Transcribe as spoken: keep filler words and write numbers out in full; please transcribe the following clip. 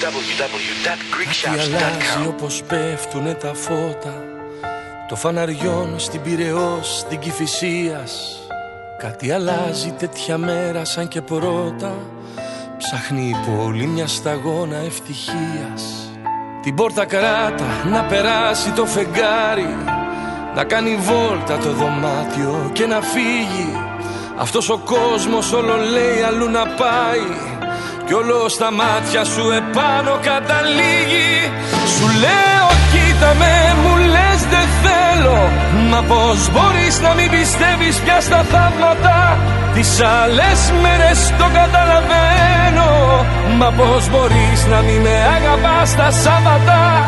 double-u double-u double-u τελεία greek shouts τελεία com. Κάτι αλλάζει όπως πέφτουνε τα φώτα το φαναριών στην Πειραιώς, στην Κηφισίας. Κάτι αλλάζει τέτοια μέρα σαν και πρώτα. Ψάχνει η πόλη μια σταγόνα ευτυχίας. Την πόρτα κράτα να περάσει το φεγγάρι, να κάνει βόλτα το δωμάτιο και να φύγει. Αυτός ο κόσμος όλο λέει αλλού να πάει κι όλο στα μάτια σου επάνω καταλήγει. Σου λέω κοίτα με, μου λες δεν θέλω, μα πως μπορείς να μην πιστεύεις πια στα θαύματα. Τις άλλες μέρες το καταλαβαίνω, μα πως μπορείς να μην με αγαπάς τα Σάββατα.